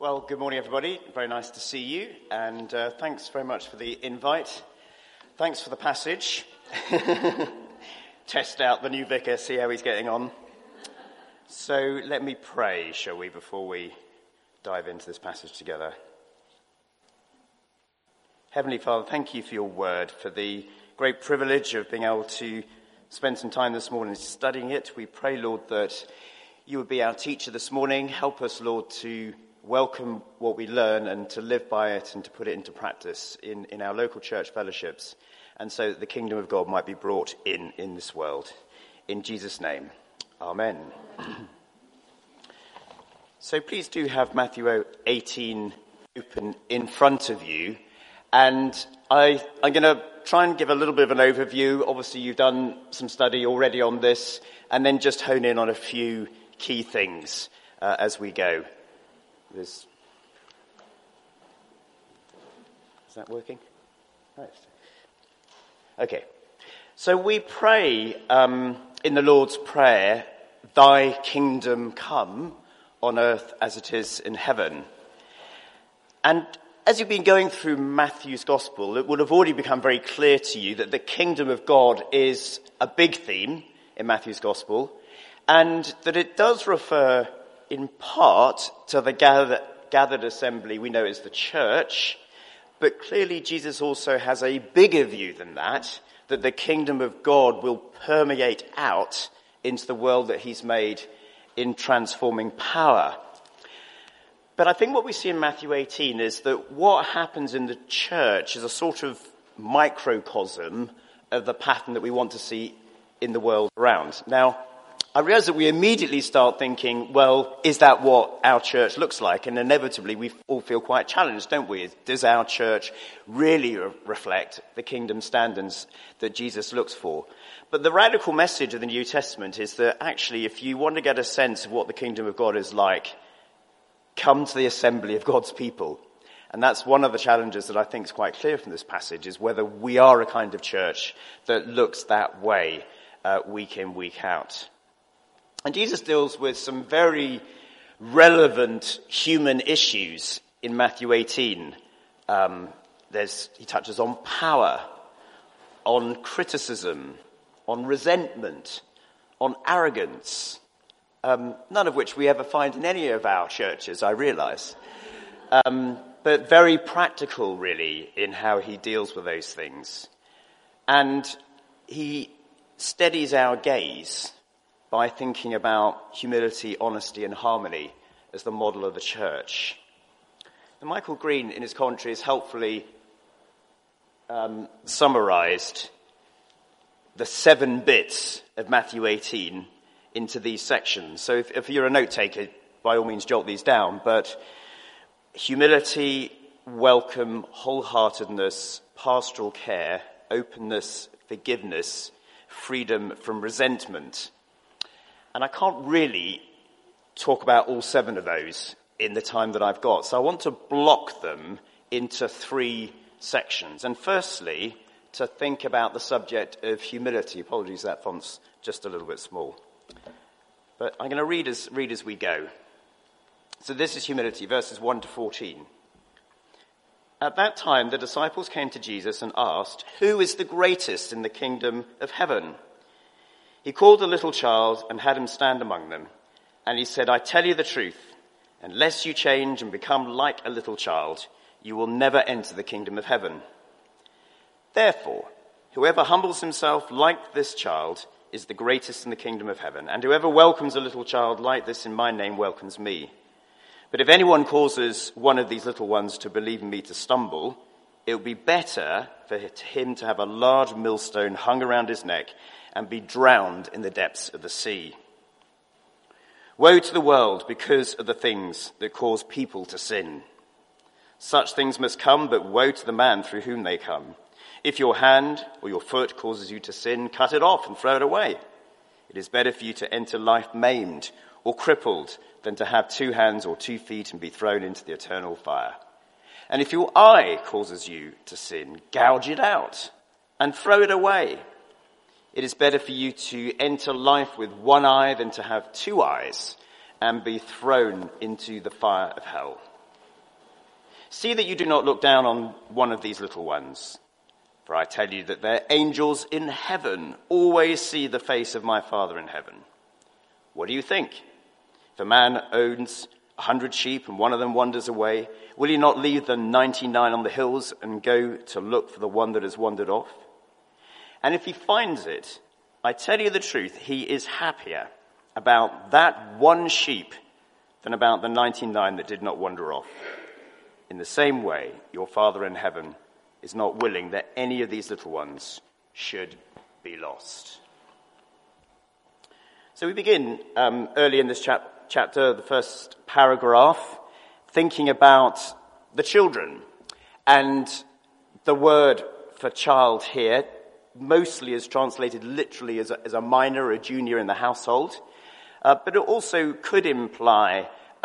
Well, good morning, everybody. Very nice to see you, and thanks very much for the invite. Thanks for the passage. Test out the new vicar, see how he's getting on. So let me pray, shall we, before we dive into this passage together. Heavenly Father, thank you for your word, for the great privilege of being able to spend some time this morning studying it. We pray, Lord, that you would be our teacher this morning. Help us, Lord, to welcome what we learn and to live by it and to put it into practice in our local church fellowships, and so that the kingdom of God might be brought in this world. In Jesus' name, amen. So please do have Matthew 18 open in front of you, and I'm going to try and give a little bit of an overview. Obviously, you've done some study already on this, and then just hone in on a few key things as we go. Is that working? Right. Okay. So we pray in the Lord's Prayer, "Thy kingdom come on earth as it is in heaven." And as you've been going through Matthew's Gospel, it would have already become very clear to you that the kingdom of God is a big theme in Matthew's Gospel, and that it does refer in part to the gathered assembly we know as the church, but clearly Jesus also has a bigger view than that the kingdom of God will permeate out into the world that he's made in transforming power. But I think what we see in Matthew 18 is that what happens in the church is a sort of microcosm of the pattern that we want to see in the world around. Now, I realise that we immediately start thinking, well, is that what our church looks like? And inevitably we all feel quite challenged, don't we? Does our church really reflect the kingdom standards that Jesus looks for? But the radical message of the New Testament is that actually, if you want to get a sense of what the kingdom of God is like, come to the assembly of God's people. And that's one of the challenges that I think is quite clear from this passage, is whether we are a kind of church that looks that way week in, week out. And Jesus deals with some very relevant human issues in Matthew 18. He touches on power, on criticism, on resentment, on arrogance, none of which we ever find in any of our churches, I realise. But very practical, really, in how he deals with those things. And he steadies our gaze by thinking about humility, honesty and harmony as the model of the church. And Michael Green, in his commentary, has helpfully summarised the 7 bits of Matthew 18 into these sections. So if you're a note taker, by all means jot these down. But humility, welcome, wholeheartedness, pastoral care, openness, forgiveness, freedom from resentment. And I can't really talk about all 7 of those in the time that I've got. So I want to block them into 3 sections. And firstly, to think about the subject of humility. Apologies, that font's just a little bit small. But I'm going to read as we go. So this is humility, verses 1 to 14. At that time, the disciples came to Jesus and asked, "Who is the greatest in the kingdom of heaven?" He called a little child and had him stand among them. And he said, "I tell you the truth, unless you change and become like a little child, you will never enter the kingdom of heaven. Therefore, whoever humbles himself like this child is the greatest in the kingdom of heaven. And whoever welcomes a little child like this in my name welcomes me. But if anyone causes one of these little ones to believe in me to stumble, it would be better for him to have a large millstone hung around his neck and be drowned in the depths of the sea. Woe to the world because of the things that cause people to sin. Such things must come, but woe to the man through whom they come. If your hand or your foot causes you to sin, cut it off and throw it away. It is better for you to enter life maimed or crippled than to have 2 hands or 2 feet and be thrown into the eternal fire. And if your eye causes you to sin, gouge it out and throw it away. It is better for you to enter life with 1 eye than to have 2 eyes and be thrown into the fire of hell. See that you do not look down on one of these little ones. For I tell you that their angels in heaven always see the face of my Father in heaven. What do you think? If a man owns 100 sheep and one of them wanders away, will he not leave the 99 on the hills and go to look for the one that has wandered off? And if he finds it, I tell you the truth, he is happier about that one sheep than about the 99 that did not wander off. In the same way, your Father in heaven is not willing that any of these little ones should be lost. So we begin early in this chapter, the first paragraph, thinking about the children. And the word for child here mostly is translated literally as a minor or a junior in the household. But it also could imply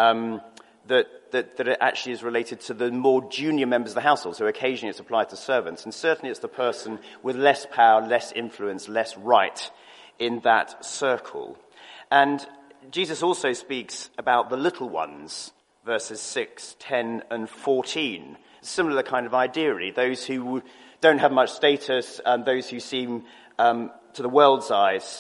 that it actually is related to the more junior members of the household. So occasionally it's applied to servants. And certainly it's the person with less power, less influence, less right in that circle. And Jesus also speaks about the little ones, verses 6, 10, and 14. Similar kind of idea, really. Those who don't have much status, and those who seem, to the world's eyes,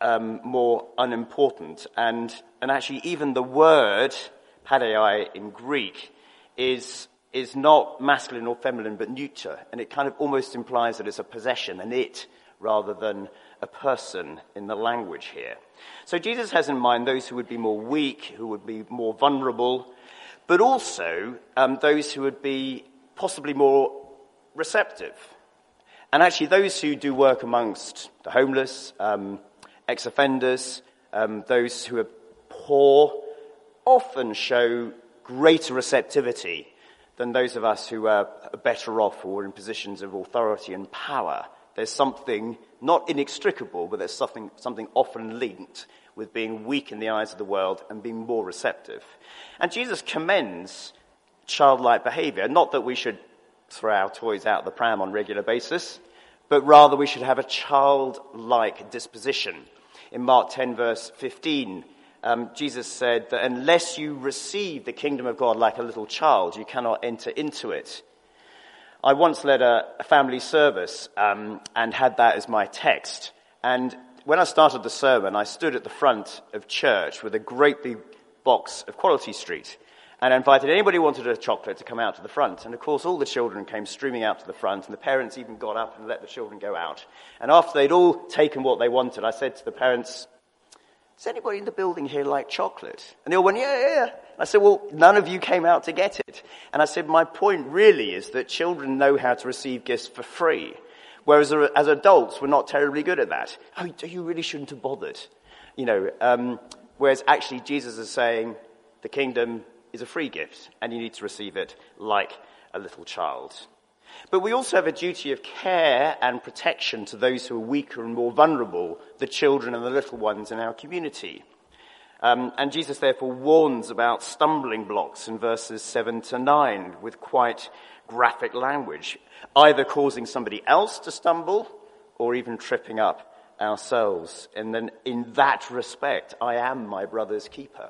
more unimportant. And actually, even the word padei in Greek is not masculine or feminine, but neuter. And it kind of almost implies that it's a possession, an it, rather than a person in the language here. So Jesus has in mind those who would be more weak, who would be more vulnerable, but also those who would be possibly more receptive. And actually those who do work amongst the homeless, ex-offenders, those who are poor, often show greater receptivity than those of us who are better off or in positions of authority and power. There's something not inextricable, but there's something often linked with being weak in the eyes of the world and being more receptive. And Jesus commends childlike behavior, not that we should throw our toys out the pram on a regular basis, but rather we should have a childlike disposition. In Mark 10, verse 15, Jesus said that unless you receive the kingdom of God like a little child, you cannot enter into it. I once led a family service and had that as my text. And when I started the sermon, I stood at the front of church with a great big box of Quality Street. And I invited anybody who wanted a chocolate to come out to the front. And of course, all the children came streaming out to the front. And the parents even got up and let the children go out. And after they'd all taken what they wanted, I said to the parents, does anybody in the building here like chocolate? And they all went, yeah. I said, well, none of you came out to get it. And I said, my point really is that children know how to receive gifts for free, whereas as adults, we're not terribly good at that. Oh, you really shouldn't have bothered. Whereas actually Jesus is saying the kingdom is a free gift and you need to receive it like a little child. But we also have a duty of care and protection to those who are weaker and more vulnerable, the children and the little ones in our community. And Jesus therefore warns about stumbling blocks in verses 7 to 9 with quite graphic language, either causing somebody else to stumble or even tripping up ourselves. And then in that respect, I am my brother's keeper.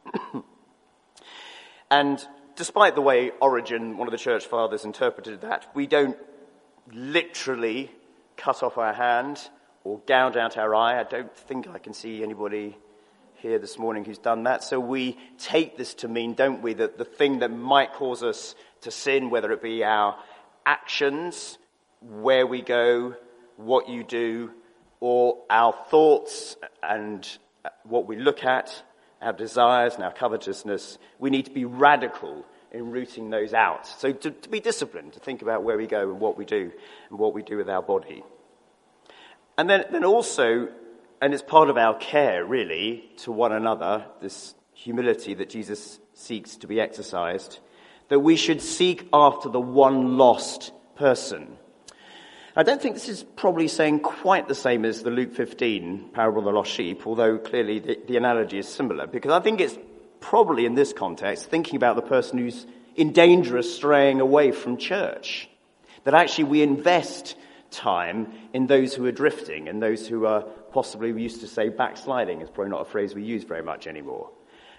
And despite the way Origen, one of the church fathers, interpreted that, we don't literally cut off our hand or gouge out our eye. I don't think I can see anybody here this morning who's done that. So we take this to mean, don't we, that the thing that might cause us to sin, whether it be our actions, where we go, what you do, or our thoughts and what we look at, our desires and our covetousness, we need to be radical in rooting those out. So to be disciplined, to think about where we go and what we do with our body. And then also, and it's part of our care, really, to one another, this humility that Jesus seeks to be exercised, that we should seek after the one lost person. I don't think this is probably saying quite the same as the Luke 15 parable of the lost sheep, although clearly the analogy is similar, because I think it's probably in this context thinking about the person who's in danger of straying away from church. That actually we invest time in those who are drifting and those who are possibly, we used to say backsliding, is probably not a phrase we use very much anymore.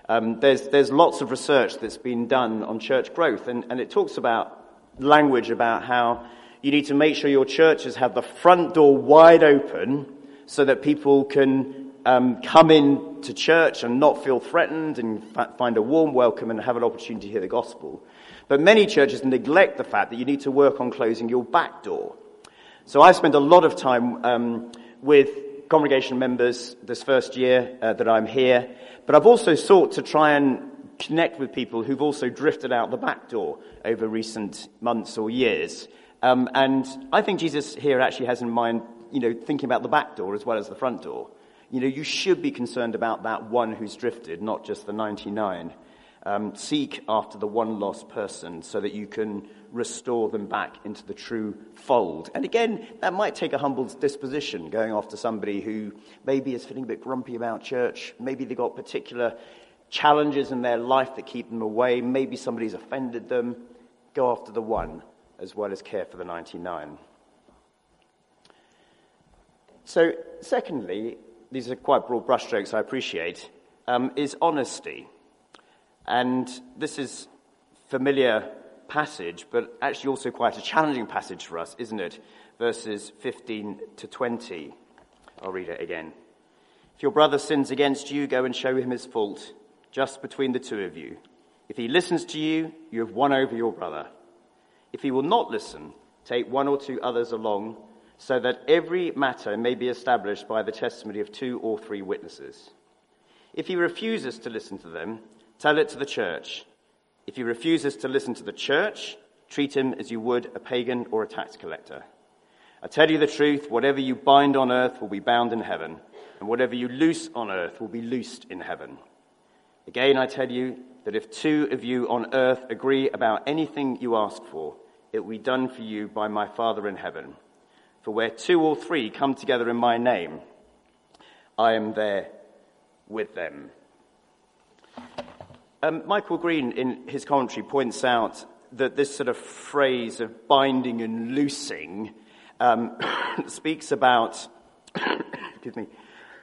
There's lots of research that's been done on church growth, and it talks about language about how you need to make sure your churches have the front door wide open so that people can come in to church and not feel threatened and find a warm welcome and have an opportunity to hear the gospel. But many churches neglect the fact that you need to work on closing your back door. So I spent a lot of time with congregation members this first year that I'm here, but I've also sought to try and connect with people who've also drifted out the back door over recent months or years. And I think Jesus here actually has in mind, thinking about the back door as well as the front door. You should be concerned about that one who's drifted, not just the 99. Seek after the one lost person so that you can restore them back into the true fold. And again, that might take a humble disposition, going after somebody who maybe is feeling a bit grumpy about church. Maybe they've got particular challenges in their life that keep them away. Maybe somebody's offended them. Go after the one as well as care for the 99. So, secondly, these are quite broad brushstrokes, I appreciate, is honesty. And this is a familiar passage, but actually also quite a challenging passage for us, isn't it? Verses 15 to 20. I'll read it again. If your brother sins against you, go and show him his fault, just between the two of you. If he listens to you, you have won over your brother. If he will not listen, take one or two others along, so that every matter may be established by the testimony of 2 or 3 witnesses. If he refuses to listen to them, tell it to the church. If he refuses to listen to the church, treat him as you would a pagan or a tax collector. I tell you the truth, whatever you bind on earth will be bound in heaven, and whatever you loose on earth will be loosed in heaven. Again, I tell you that if 2 of you on earth agree about anything you ask for, it will be done for you by my Father in heaven. For where 2 or 3 come together in my name, I am there with them. Michael Green, in his commentary, points out that this sort of phrase of binding and loosing speaks about excuse me,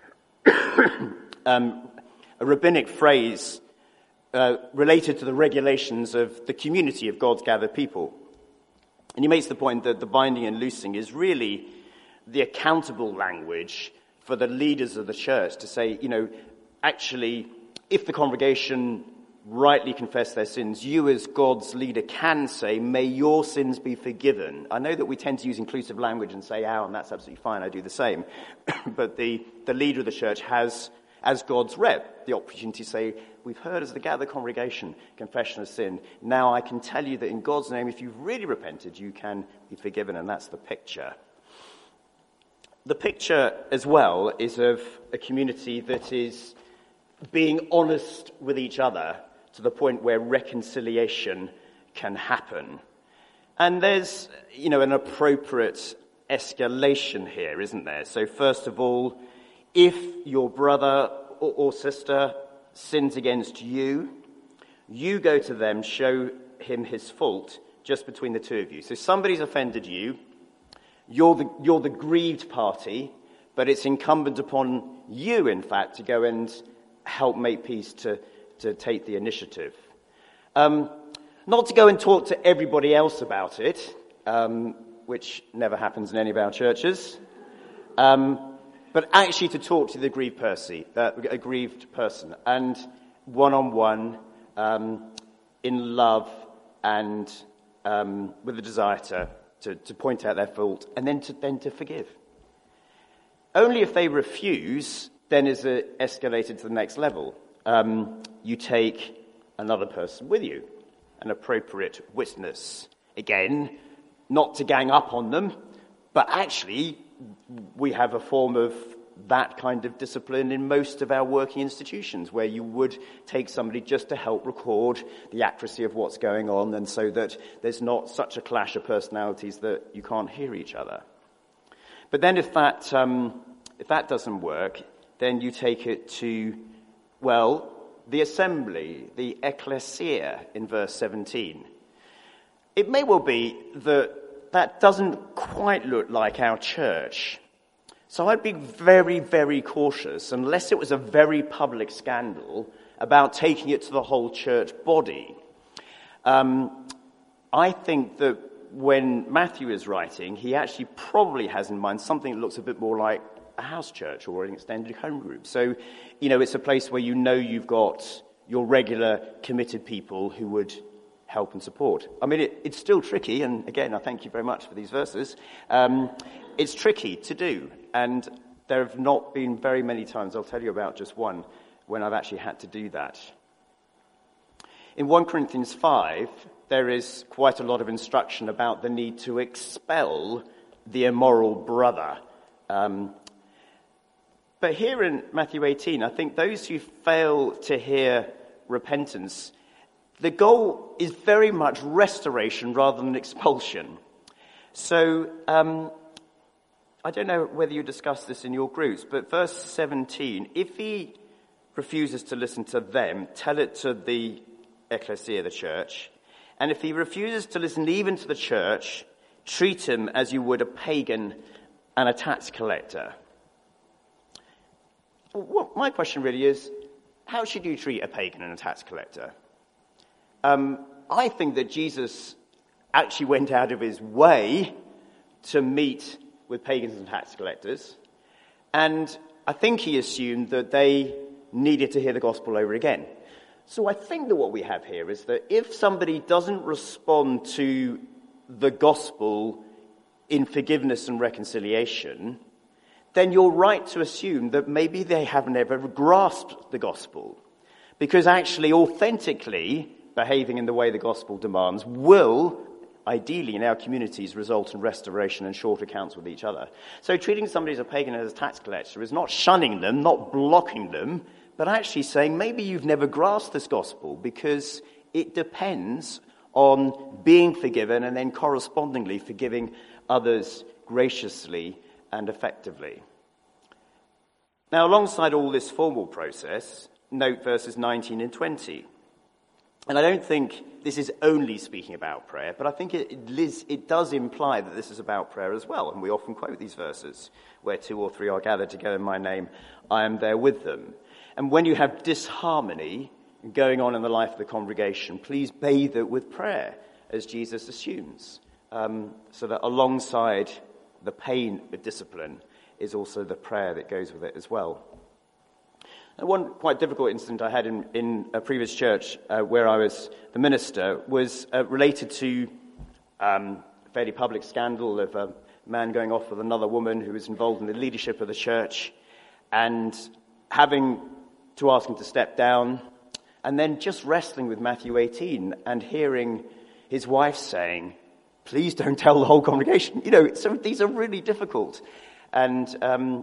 a rabbinic phrase related to the regulations of the community of God's gathered people. And he makes the point that the binding and loosing is really the accountable language for the leaders of the church to say, actually, if the congregation rightly confess their sins, you as God's leader can say, may your sins be forgiven. I know that we tend to use inclusive language and say, and that's absolutely fine, I do the same. But the leader of the church has, as God's rep, the opportunity to say, we've heard as the gathered congregation confession of sin. Now I can tell you that in God's name, if you've really repented, you can be forgiven, and that's the picture. The picture as well is of a community that is being honest with each other to the point where reconciliation can happen. And there's, an appropriate escalation here, isn't there? So first of all, if your brother or sister sins against you, you go to them, show him his fault, just between the 2 of you. So somebody's offended you, you're the grieved party, but it's incumbent upon you, in fact, to go and help make peace, to take the initiative. Not to go and talk to everybody else about it, which never happens in any of our churches, but actually to talk to the aggrieved person, and one-on-one, in love and with a desire to point out their fault, and then to forgive. Only if they refuse, then is it escalated to the next level. You take another person with you, an appropriate witness. Again, not to gang up on them, but actually we have a form of that kind of discipline in most of our working institutions, where you would take somebody just to help record the accuracy of what's going on, and so that there's not such a clash of personalities that you can't hear each other. But then if that doesn't work, then you take it to, the assembly, the ecclesia in verse 17. It may well be that doesn't quite look like our church. So I'd be very, very cautious, unless it was a very public scandal, about taking it to the whole church body. I think that when Matthew is writing, he actually probably has in mind something that looks a bit more like a house church or an extended home group. So, it's a place where you've got your regular committed people who would help and support. I mean, it's still tricky, and again, I thank you very much for these verses. It's tricky to do, and there have not been very many times, I'll tell you about just one, when I've actually had to do that. In 1 Corinthians 5, there is quite a lot of instruction about the need to expel the immoral brother. But here in Matthew 18, I think those who fail to hear repentance, the goal is very much restoration rather than expulsion. So, I don't know whether you discussed this in your groups, but verse 17, if he refuses to listen to them, tell it to the ecclesia, the church. And if he refuses to listen even to the church, treat him as you would a pagan and a tax collector. Well, my question really is, how should you treat a pagan and a tax collector? I think that Jesus actually went out of his way to meet with pagans and tax collectors, and I think he assumed that they needed to hear the gospel over again. So I think that what we have here is that if somebody doesn't respond to the gospel in forgiveness and reconciliation, then you're right to assume that maybe they haven't ever grasped the gospel. Because actually, authentically behaving in the way the gospel demands will, ideally in our communities, result in restoration and short accounts with each other. So treating somebody as a pagan and as a tax collector is not shunning them, not blocking them, but actually saying maybe you've never grasped this gospel, because it depends on being forgiven and then correspondingly forgiving others graciously and effectively. Now, alongside all this formal process, note verses 19 and 20. And I don't think this is only speaking about prayer, but I think it does imply that this is about prayer as well. And we often quote these verses, where 2 or 3 are gathered together in my name, I am there with them. And when you have disharmony going on in the life of the congregation, please bathe it with prayer, as Jesus assumes, so that alongside the pain of discipline is also the prayer that goes with it as well. And one quite difficult incident I had in a previous church where I was the minister was related to a fairly public scandal of a man going off with another woman who was involved in the leadership of the church, and having to ask him to step down, and then just wrestling with Matthew 18 and hearing his wife saying, please don't tell the whole congregation. So these are really difficult. And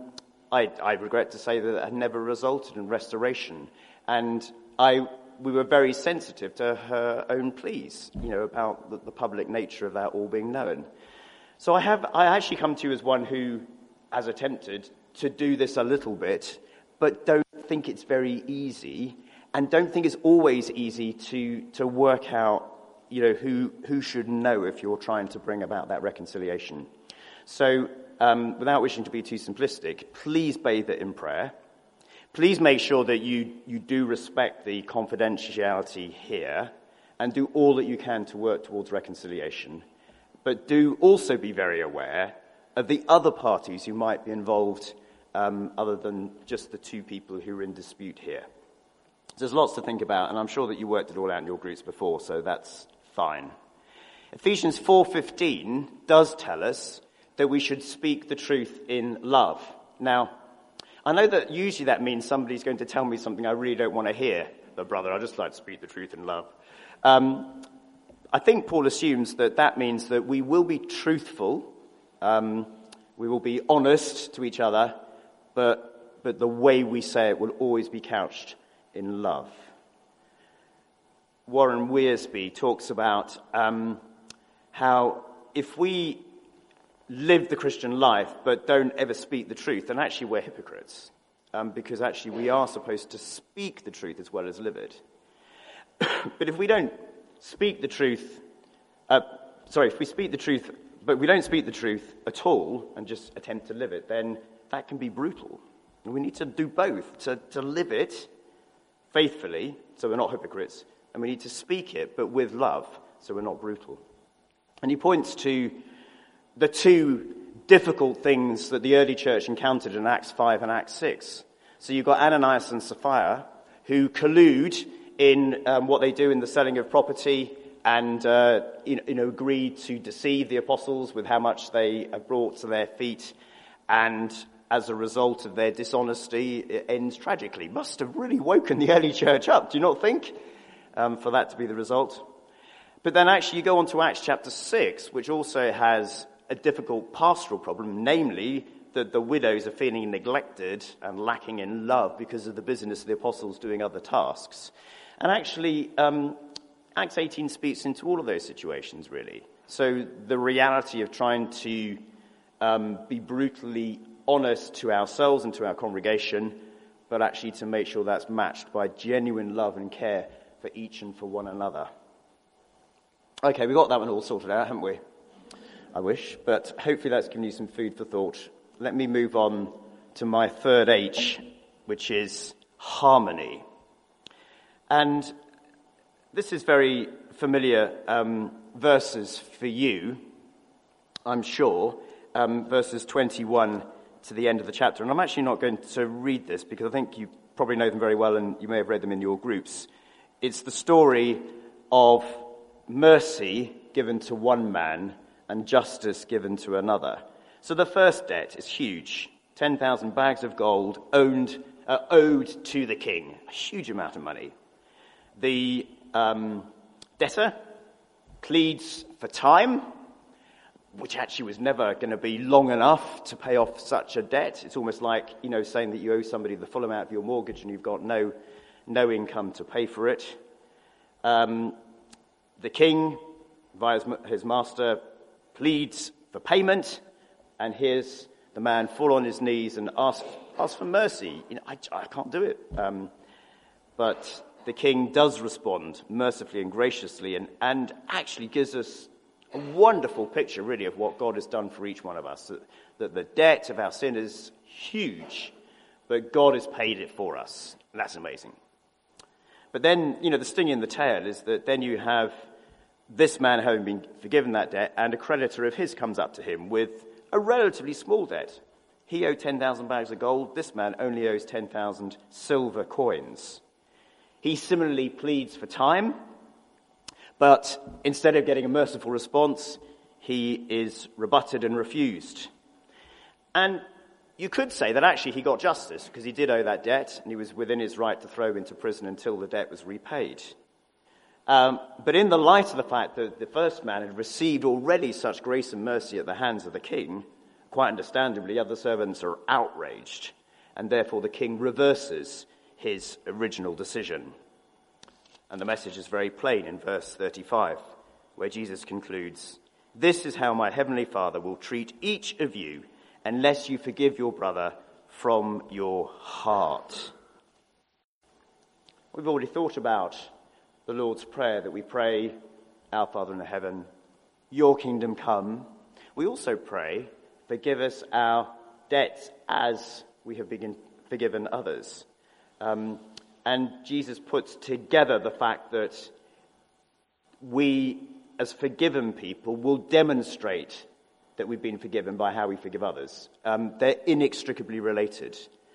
I regret to say that it had never resulted in restoration. And we were very sensitive to her own pleas, about the public nature of that all being known. So I actually come to you as one who has attempted to do this a little bit, but don't think it's very easy, and don't think it's always easy to work out, who should know if you're trying to bring about that reconciliation. So, without wishing to be too simplistic, please bathe it in prayer. Please make sure that you do respect the confidentiality here, and do all that you can to work towards reconciliation. But do also be very aware of the other parties who might be involved, other than just the 2 people who are in dispute here. There's lots to think about, and I'm sure that you worked it all out in your groups before, so that's fine. Ephesians 4:15 does tell us that we should speak the truth in love. Now, I know that usually that means somebody's going to tell me something I really don't want to hear. But brother, I just like to speak the truth in love. I think Paul assumes that means that we will be truthful, we will be honest to each other, but the way we say it will always be couched in love. Warren Wiersbe talks about how if we live the Christian life but don't ever speak the truth, then actually we're hypocrites, because actually we are supposed to speak the truth as well as live it. But if we don't speak the truth, if we speak the truth but we don't speak the truth at all and just attempt to live it, then that can be brutal. And we need to do both, to live it faithfully, so we're not hypocrites, and we need to speak it, but with love, so we're not brutal. And he points to the two difficult things that the early church encountered in Acts 5 and Acts 6. So you've got Ananias and Sapphira, who collude in what they do in the selling of property and agreed to deceive the apostles with how much they brought to their feet. And as a result of their dishonesty, it ends tragically. Must have really woken the early church up, do you not think, for that to be the result? But then actually you go on to Acts chapter 6, which also has a difficult pastoral problem, namely that the widows are feeling neglected and lacking in love because of the busyness of the apostles doing other tasks. And actually, Acts 18 speaks into all of those situations, really. So the reality of trying to be brutally honest to ourselves and to our congregation, but actually to make sure that's matched by genuine love and care for each and for one another. Okay, we got that one all sorted out, haven't we? I wish, but hopefully that's given you some food for thought. Let me move on to my third H, which is harmony. And this is very familiar verses for you, I'm sure, verses 21 to the end of the chapter. And I'm actually not going to read this because I think you probably know them very well and you may have read them in your groups. It's the story of mercy given to one man and justice given to another. So the first debt is huge. 10,000 bags of gold owed to the king. A huge amount of money. The debtor pleads for time, which actually was never going to be long enough to pay off such a debt. It's almost like, saying that you owe somebody the full amount of your mortgage and you've got no income to pay for it. The king, via his master, pleads for payment, and here's the man fall on his knees and ask for mercy. I can't do it. But the king does respond mercifully and graciously and actually gives us a wonderful picture, really, of what God has done for each one of us. That the debt of our sin is huge, but God has paid it for us. And that's amazing. But then, the sting in the tail is that then you have this man having been forgiven that debt, and a creditor of his comes up to him with a relatively small debt. He owed 10,000 bags of gold. This man only owes 10,000 silver coins. He similarly pleads for time, but instead of getting a merciful response, he is rebutted and refused. And you could say that actually he got justice because he did owe that debt and he was within his right to throw him into prison until the debt was repaid. But in the light of the fact that the first man had received already such grace and mercy at the hands of the king, quite understandably, other servants are outraged, and therefore the king reverses his original decision. And the message is very plain in verse 35, where Jesus concludes, "This is how my heavenly Father will treat each of you unless you forgive your brother from your heart." We've already thought about the Lord's Prayer that we pray, "Our Father in heaven, your kingdom come." We also pray, "Forgive us our debts as we have been forgiven others." And Jesus puts together the fact that we, as forgiven people, will demonstrate that we've been forgiven by how we forgive others. They're inextricably related.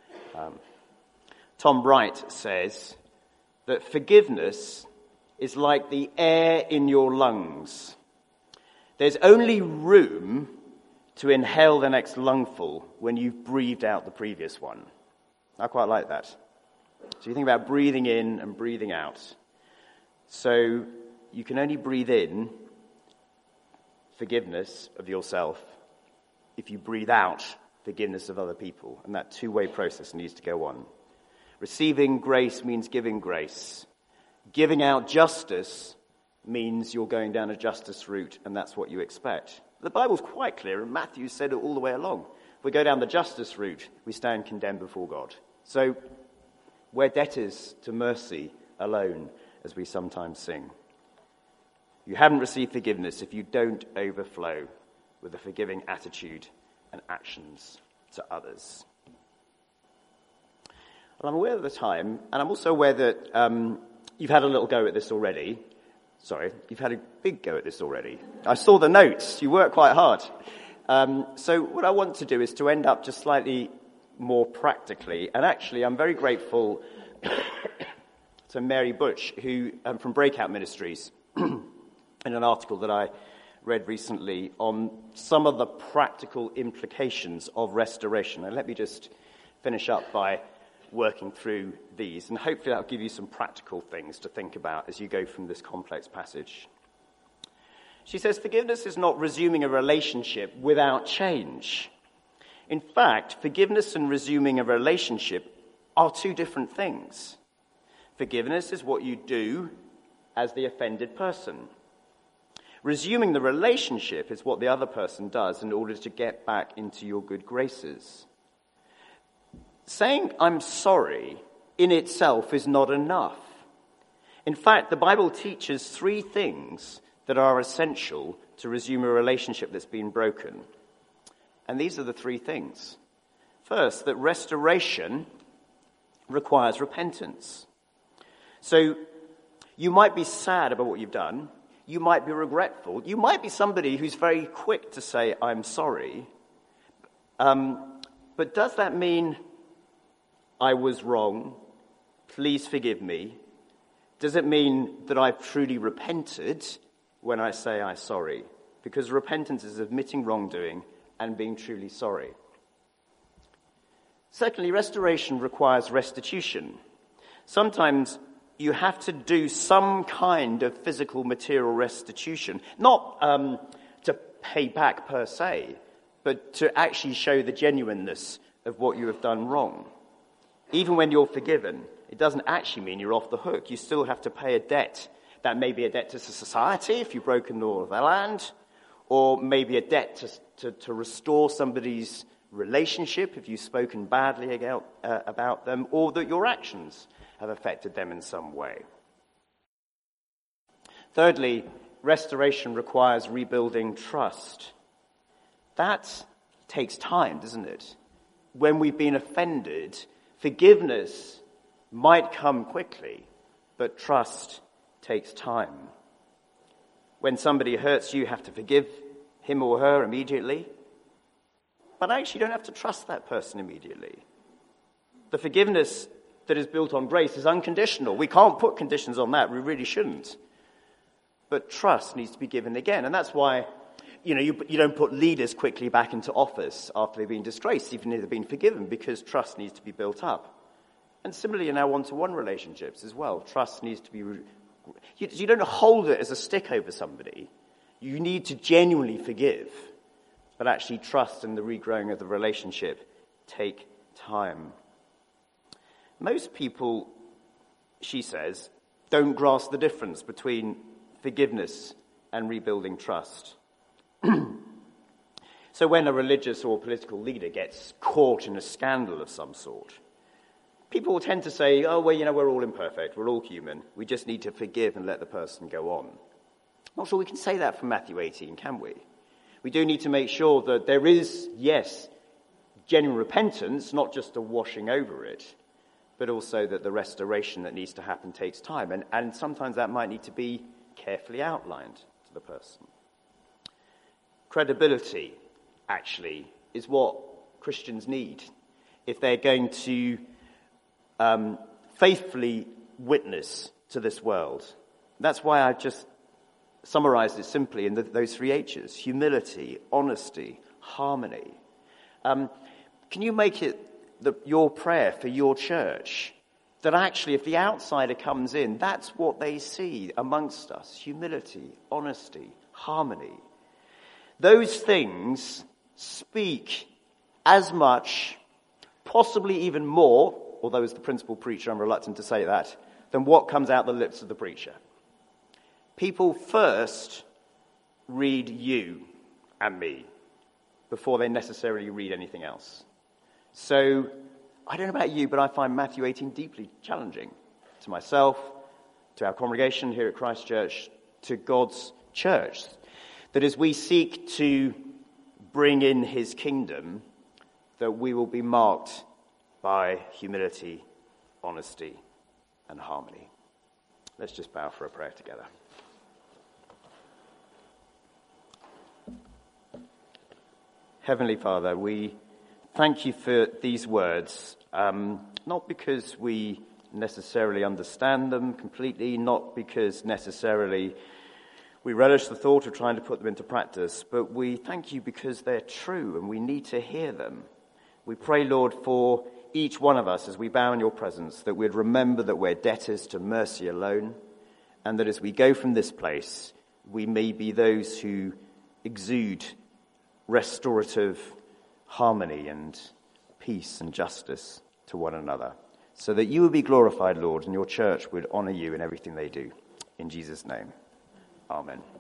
Tom Bright says that forgiveness is like the air in your lungs. There's only room to inhale the next lungful when you've breathed out the previous one. I quite like that. So you think about breathing in and breathing out. So you can only breathe in forgiveness of yourself if you breathe out forgiveness of other people. And that two-way process needs to go on. Receiving grace means giving grace. Giving out justice means you're going down a justice route, and that's what you expect. The Bible's quite clear, and Matthew said it all the way along. If we go down the justice route, we stand condemned before God. So we're debtors to mercy alone, as we sometimes sing. You haven't received forgiveness if you don't overflow with a forgiving attitude and actions to others. Well, I'm aware of the time, and I'm also aware that you've had a little go at this already. Sorry, you've had a big go at this already. I saw the notes. You worked quite hard. So what I want to do is to end up just slightly more practically. And actually, I'm very grateful to Mary Butch, who from Breakout Ministries, in an article that I read recently on some of the practical implications of restoration. And let me just finish up by working through these, and hopefully that'll give you some practical things to think about as you go from this complex passage. She says, forgiveness is not resuming a relationship without change. In fact, forgiveness and resuming a relationship are two different things. Forgiveness is what you do as the offended person. Resuming the relationship is what the other person does in order to get back into your good graces. Saying I'm sorry in itself is not enough. In fact, the Bible teaches three things that are essential to resume a relationship that's been broken. And these are the three things. First, that restoration requires repentance. So you might be sad about what you've done. You might be regretful. You might be somebody who's very quick to say, I'm sorry. But does that mean I was wrong? Please forgive me. Does it mean that I've truly repented when I say I'm sorry? Because repentance is admitting wrongdoing and being truly sorry. Secondly, restoration requires restitution. Sometimes you have to do some kind of physical material restitution, not to pay back per se, but to actually show the genuineness of what you have done wrong. Even when you're forgiven, it doesn't actually mean you're off the hook. You still have to pay a debt. That may be a debt to society if you've broken the law of the land, or maybe a debt to restore somebody's relationship if you've spoken badly about them, or that your actions have affected them in some way. Thirdly, restoration requires rebuilding trust. That takes time, doesn't it? When we've been offended, forgiveness might come quickly, but trust takes time. When somebody hurts you, you have to forgive him or her immediately. But actually, you don't have to trust that person immediately. The forgiveness that is built on grace is unconditional. We can't put conditions on that. We really shouldn't. But trust needs to be given again. And that's why, you don't put leaders quickly back into office after they've been disgraced, even if they've been forgiven, because trust needs to be built up. And similarly in our one-to-one relationships as well, trust needs to be... You don't hold it as a stick over somebody. You need to genuinely forgive. But actually trust and the regrowing of the relationship take time. Most people, she says, don't grasp the difference between forgiveness and rebuilding trust. So when a religious or political leader gets caught in a scandal of some sort, people tend to say, oh, well, we're all imperfect, we're all human, we just need to forgive and let the person go on. I'm not sure we can say that from Matthew 18, can we? We do need to make sure that there is, yes, genuine repentance, not just a washing over it, but also that the restoration that needs to happen takes time. And sometimes that might need to be carefully outlined to the person. Credibility, actually, is what Christians need if they're going to faithfully witness to this world. That's why I just summarized it simply in those three H's: humility, honesty, harmony. Can you make it your prayer for your church that actually if the outsider comes in, that's what they see amongst us: humility, honesty, harmony. Those things speak as much, possibly even more, although as the principal preacher I'm reluctant to say that, than what comes out the lips of the preacher. People first read you and me before they necessarily read anything else. So, I don't know about you, but I find Matthew 18 deeply challenging to myself, to our congregation here at Christ Church, to God's church. That as we seek to bring in his kingdom, that we will be marked by humility honesty, and harmony. Let's just bow for a prayer together. Heavenly Father, we thank you for these words, not because we necessarily understand them completely, not because necessarily we relish the thought of trying to put them into practice, but we thank you because they're true and we need to hear them. We pray, Lord, for each one of us as we bow in your presence, that we'd remember that we're debtors to mercy alone, and that as we go from this place, we may be those who exude restorative harmony and peace and justice to one another, so that you would be glorified, Lord, and your church would honour you in everything they do. In Jesus' name, amen.